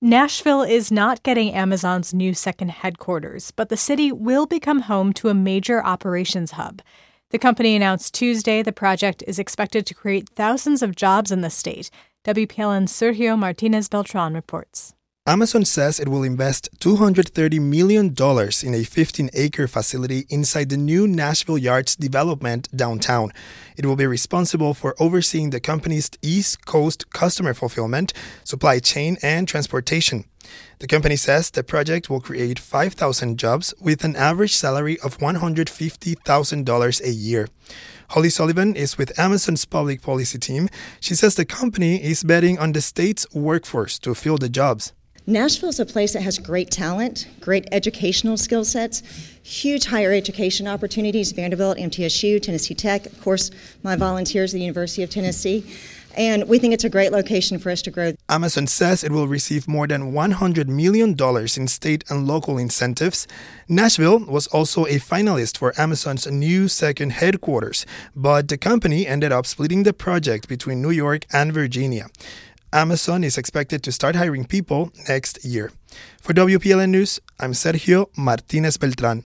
Nashville is not getting Amazon's new second headquarters, but the city will become home to a major operations hub. The company announced Tuesday the project is expected to create thousands of jobs in the state. WPLN's Sergio Martinez Beltran reports. Amazon says it will invest $230 million in a 15-acre facility inside the new Nashville Yards development downtown. It will be responsible for overseeing the company's East Coast customer fulfillment, supply chain, and transportation. The company says the project will create 5,000 jobs with an average salary of $150,000 a year. Holly Sullivan is with Amazon's public policy team. She says the company is betting on the state's workforce to fill the jobs. Nashville is a place that has great talent, great educational skill sets, huge higher education opportunities, Vanderbilt, MTSU, Tennessee Tech, of course, my volunteers at the University of Tennessee. And we think it's a great location for us to grow. Amazon says it will receive more than $100 million in state and local incentives. Nashville was also a finalist for Amazon's new second headquarters, but the company ended up splitting the project between New York and Virginia. Amazon is expected to start hiring people next year. For WPLN News, I'm Sergio Martinez Beltran.